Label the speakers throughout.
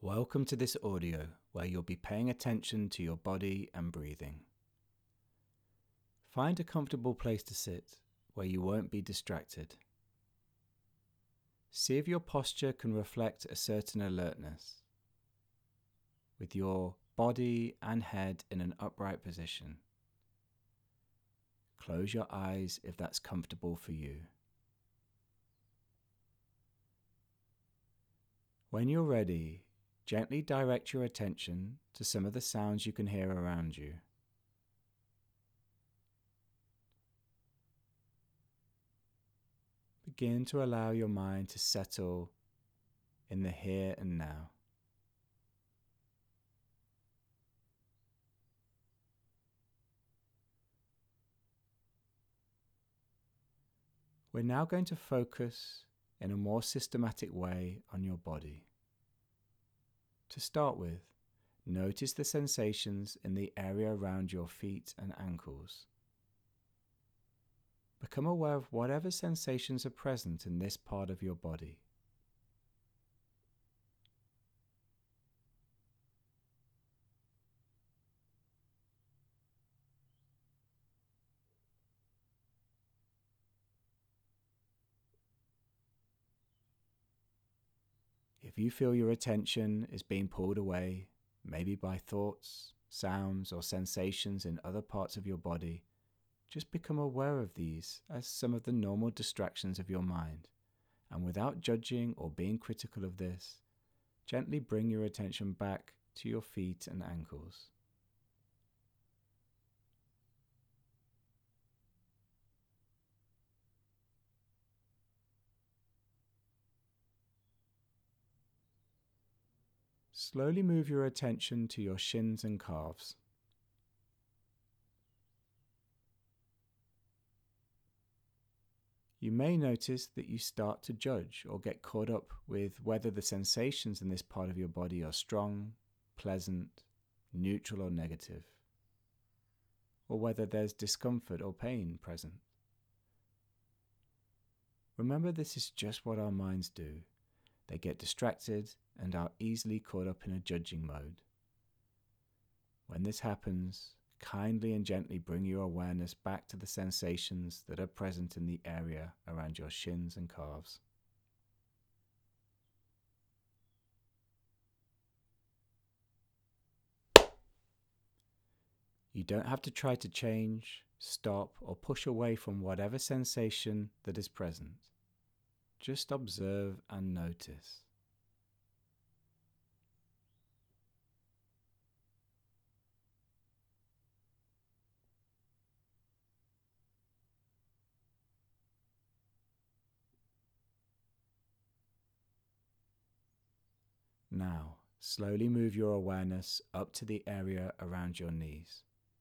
Speaker 1: Welcome to this audio where you'll be paying attention to your body and breathing. Find a comfortable place to sit where you won't be distracted. See if your posture can reflect a certain alertness, with your body and head in an upright position. Close your eyes if that's comfortable for you. When you're ready, gently direct your attention to some of the sounds you can hear around you. Begin to allow your mind to settle in the here and now. We're now going to focus in a more systematic way on your body. To start with, notice the sensations in the area around your feet and ankles. Become aware of whatever sensations are present in this part of your body. If you feel your attention is being pulled away, maybe by thoughts, sounds, or sensations in other parts of your body, just become aware of these as some of the normal distractions of your mind, and without judging or being critical of this, gently bring your attention back to your feet and ankles. Slowly move your attention to your shins and calves. You may notice that you start to judge or get caught up with whether the sensations in this part of your body are strong, pleasant, neutral or negative, or whether there's discomfort or pain present. Remember, this is just what our minds do. They get distracted and are easily caught up in a judging mode. When this happens, kindly and gently bring your awareness back to the sensations that are present in the area around your shins and calves. You don't have to try to change, stop, or push away from whatever sensation that is present. Just observe and notice. Now, slowly move your awareness up to the area around your knees.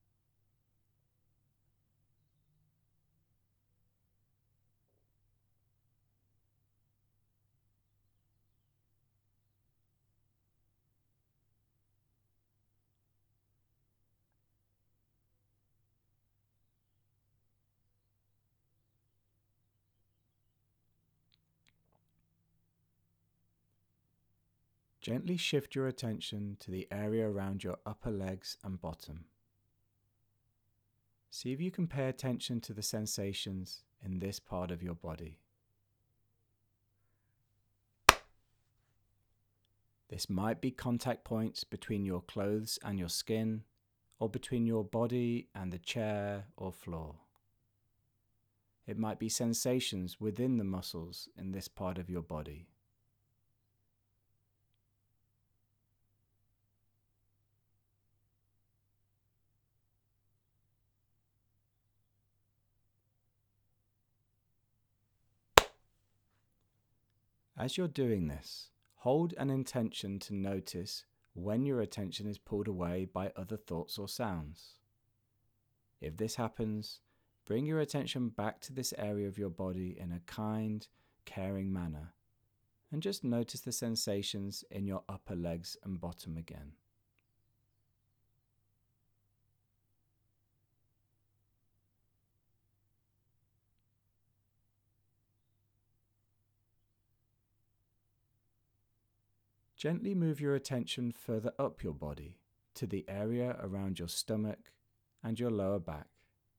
Speaker 1: Gently shift your attention to the area around your upper legs and bottom. See if you can pay attention to the sensations in this part of your body. This might be contact points between your clothes and your skin, or between your body and the chair or floor. It might be sensations within the muscles in this part of your body. As you're doing this, hold an intention to notice when your attention is pulled away by other thoughts or sounds. If this happens, bring your attention back to this area of your body in a kind, caring manner, and just notice the sensations in your upper legs and bottom again. Gently move your attention further up your body to the area around your stomach and your lower back.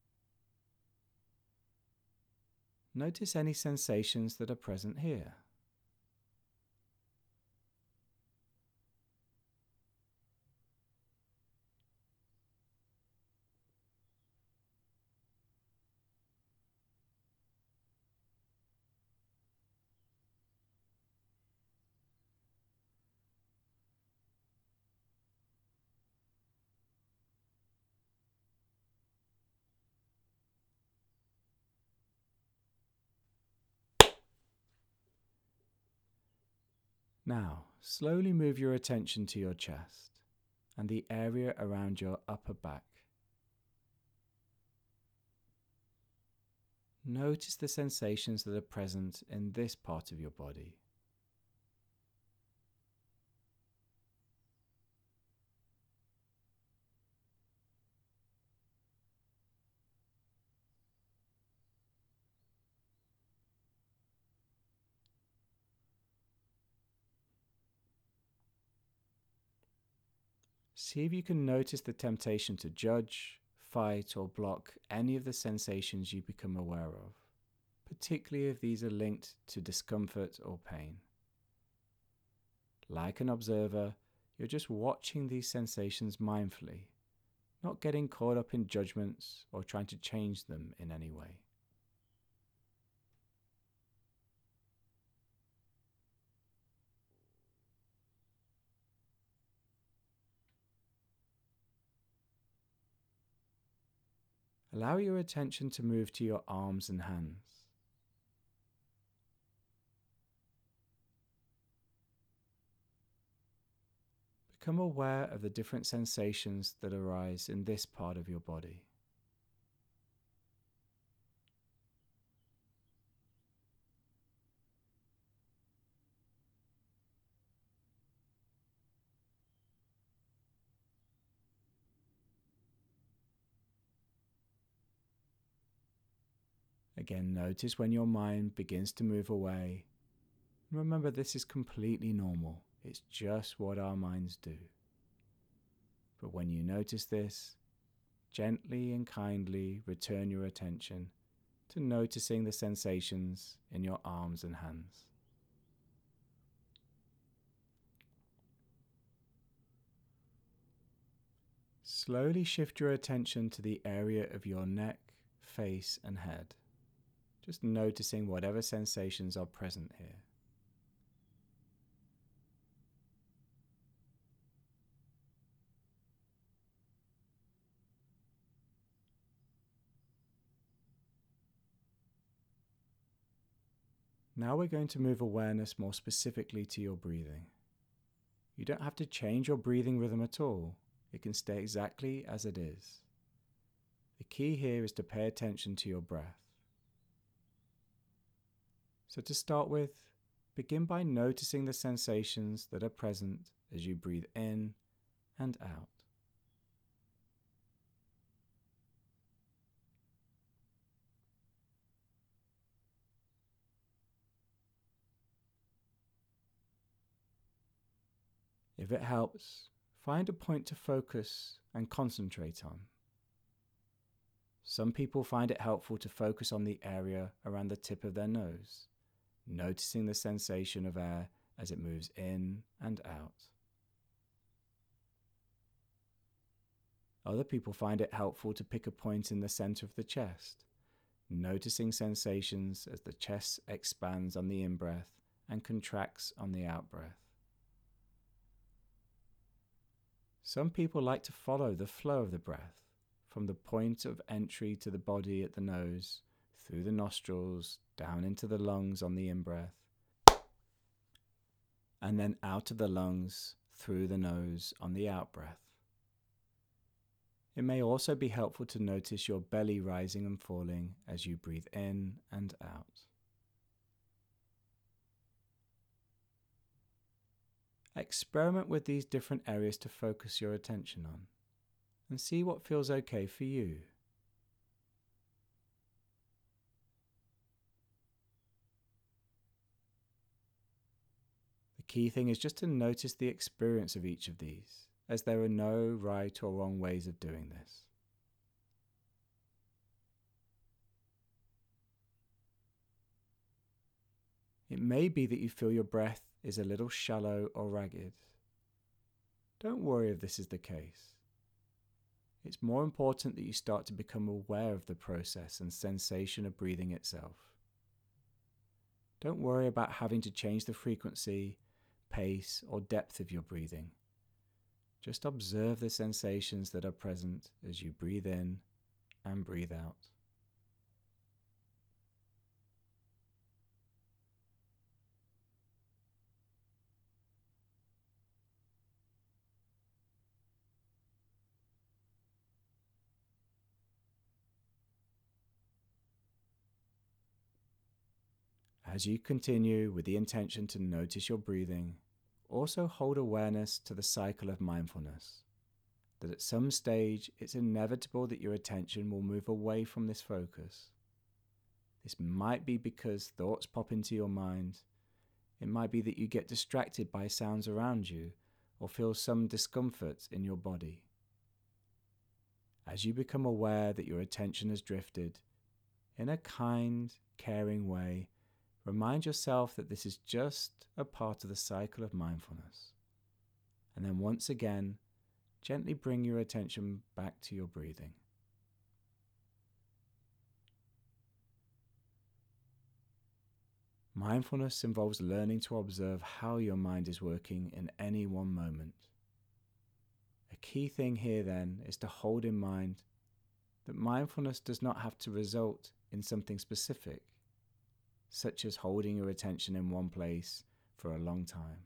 Speaker 1: Notice any sensations that are present here. Now, slowly move your attention to your chest and the area around your upper back. Notice the sensations that are present in this part of your body. See if you can notice the temptation to judge, fight, or block any of the sensations you become aware of, particularly if these are linked to discomfort or pain. Like an observer, you're just watching these sensations mindfully, not getting caught up in judgments or trying to change them in any way. Allow your attention to move to your arms and hands. Become aware of the different sensations that arise in this part of your body. Again, notice when your mind begins to move away. Remember, this is completely normal. It's just what our minds do. But when you notice this, gently and kindly return your attention to noticing the sensations in your arms and hands. Slowly shift your attention to the area of your neck, face, and head, just noticing whatever sensations are present here. Now we're going to move awareness more specifically to your breathing. You don't have to change your breathing rhythm at all. It can stay exactly as it is. The key here is to pay attention to your breath. So to start with, begin by noticing the sensations that are present as you breathe in and out. If it helps, find a point to focus and concentrate on. Some people find it helpful to focus on the area around the tip of their nose, noticing the sensation of air as it moves in and out. Other people find it helpful to pick a point in the center of the chest, noticing sensations as the chest expands on the in-breath and contracts on the out-breath. Some people like to follow the flow of the breath from the point of entry to the body at the nose, through the nostrils, down into the lungs on the in-breath, and then out of the lungs through the nose on the out-breath. It may also be helpful to notice your belly rising and falling as you breathe in and out. Experiment with these different areas to focus your attention on, and see what feels okay for you. The key thing is just to notice the experience of each of these, as there are no right or wrong ways of doing this. It may be that you feel your breath is a little shallow or ragged. Don't worry if this is the case. It's more important that you start to become aware of the process and sensation of breathing itself. Don't worry about having to change the frequency, pace, or depth of your breathing. Just observe the sensations that are present as you breathe in and breathe out. As you continue with the intention to notice your breathing, also hold awareness to the cycle of mindfulness, that at some stage it's inevitable that your attention will move away from this focus. This might be because thoughts pop into your mind. It might be that you get distracted by sounds around you or feel some discomfort in your body. As you become aware that your attention has drifted, in a kind, caring way, remind yourself that this is just a part of the cycle of mindfulness. And then once again, gently bring your attention back to your breathing. Mindfulness involves learning to observe how your mind is working in any one moment. A key thing here then is to hold in mind that mindfulness does not have to result in something specific, such as holding your attention in one place for a long time.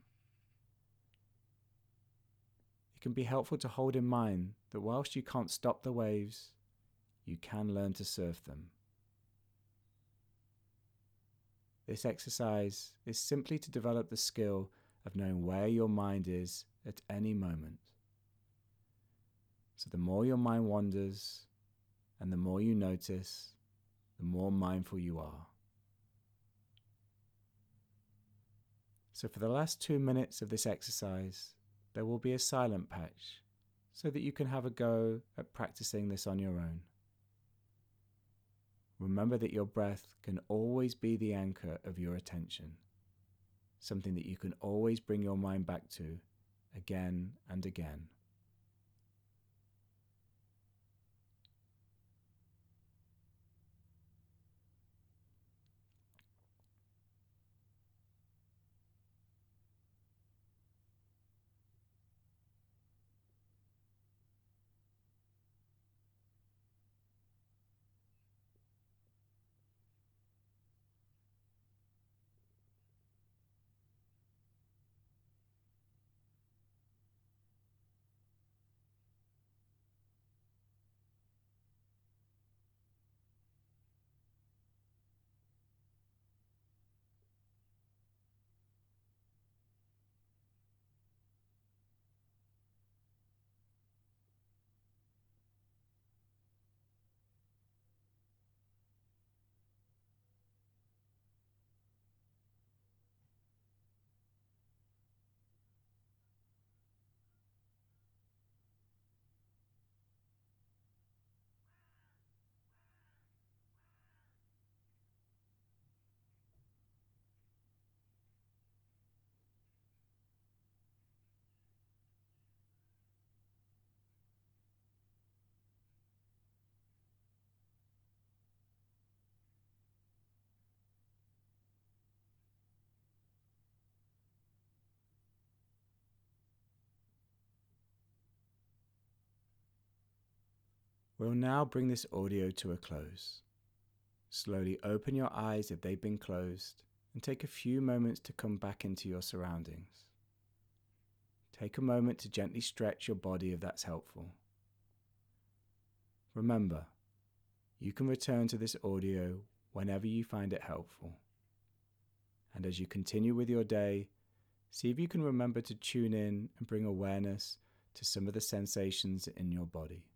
Speaker 1: It can be helpful to hold in mind that whilst you can't stop the waves, you can learn to surf them. This exercise is simply to develop the skill of knowing where your mind is at any moment. So the more your mind wanders and the more you notice, the more mindful you are. So for the last 2 minutes of this exercise, there will be a silent patch so that you can have a go at practicing this on your own. Remember that your breath can always be the anchor of your attention, something that you can always bring your mind back to again and again. We'll now bring this audio to a close. Slowly open your eyes if they've been closed and take a few moments to come back into your surroundings. Take a moment to gently stretch your body if that's helpful. Remember, you can return to this audio whenever you find it helpful. And as you continue with your day, see if you can remember to tune in and bring awareness to some of the sensations in your body.